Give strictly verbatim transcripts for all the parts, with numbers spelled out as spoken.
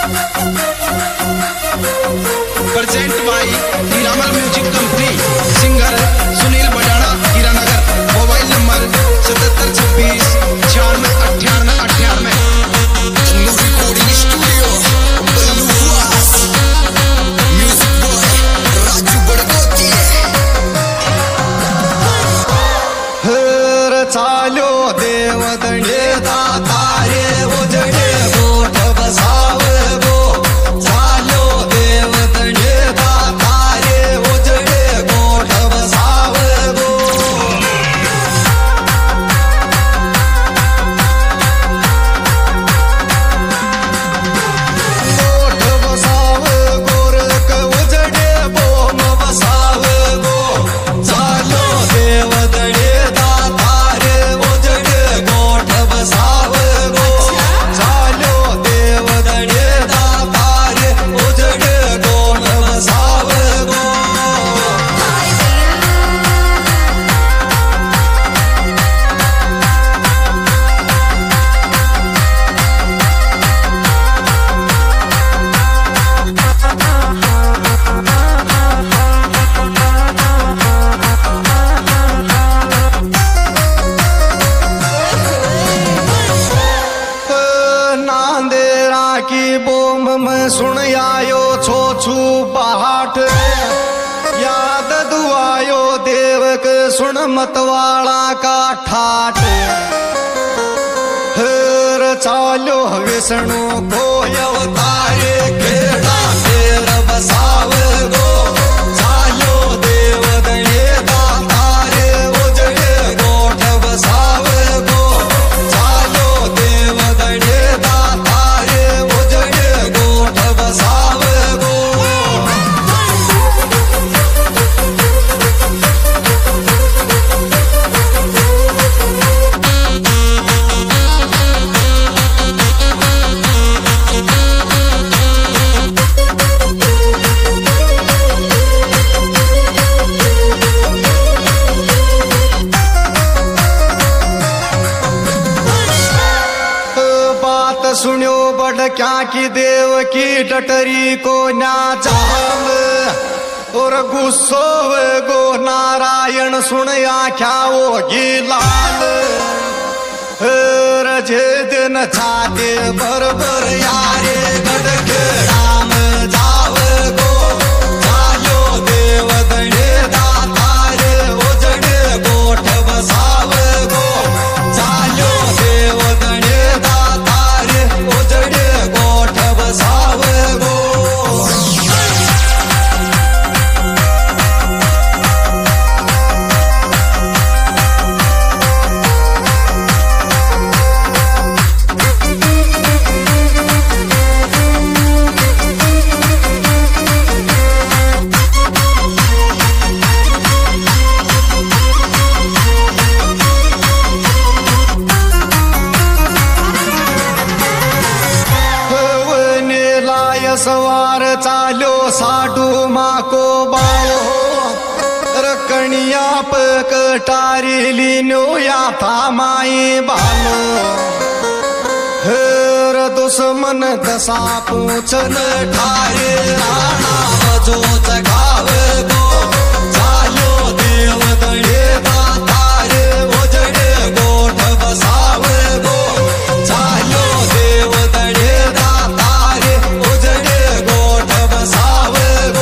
Present by Hiramal music company. Singer Sunil Badana, Hiranagar. Mobile number सतहत्तर छब्बीस छियानवे अठानवे अठानवे। Recording studio music boy Raju Badgoti. हर चालो देवदंडे दाता रे उजडे गोठ बसाव गो। चालो देवदंडे दाता रे उजडे गोठ बसाव गो। गोठ बसाव गोरख उजडे बोम बसाव गो। चालो देवदंडे दाता रे उजडे गोठ बसाव गो। चालो देवदंडे दाता रे उजडे गोठ बसाव गो। नांदेरा की बोम में सुन आयो छो छू बाहट। याद दुआयो देवक सुन मतवाला का ठाट। हर चालो विष्णु को अवतारे खेड़ा फेर बसाव गो। चालो देवदंडे दाता रे उजड़े गोठ बसाव गो। चालो देवदंडे दाता रे उजड़े गोठ बसाव गो। बात सुनियो बड़ क्या की देव की डटरी को ना जाम। और गुस्सो गो नारायण सुन आख्या वो गिलाल। रजे दिन छाते बरबर यारे गढ़ राम जाव गो। चालो देवदंडे दाता रे उजड़े गोठ बसाव गो। चालो देवदंडे दाता रे उजड़े गोठ बसाव गो। सवार चालो साडू माँ को बाओ। रकणिया पकटारी लीनो या था माई बालो। हर दुश्मन दशा पूछन ठारे राणा बजो जगाव गो। चालो देवदंडे दाता रे उजड़े गोठ बसाव गो। चालो देवदंडे दाता रे उजड़े गोठ बसाव गो।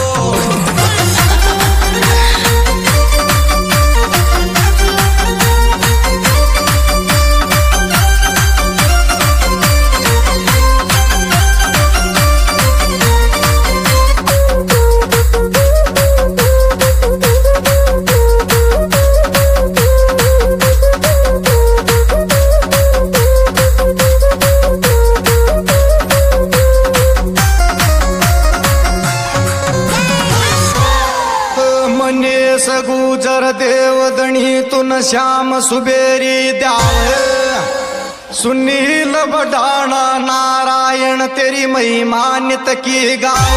मनीष गुजर देवदणी तुन श्याम सुबेरी द्याव। सुनील बडाना नारायण तेरी महिमा नित की गाव।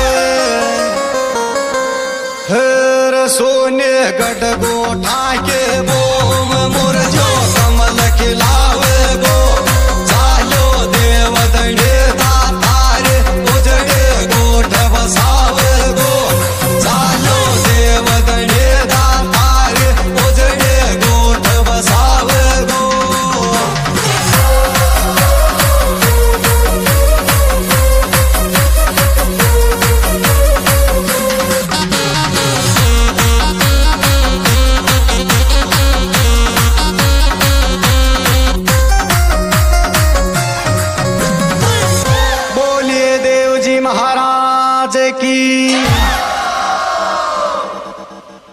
हर सोने गढ़ गोठा के बोम मुरझो कमल खिलाव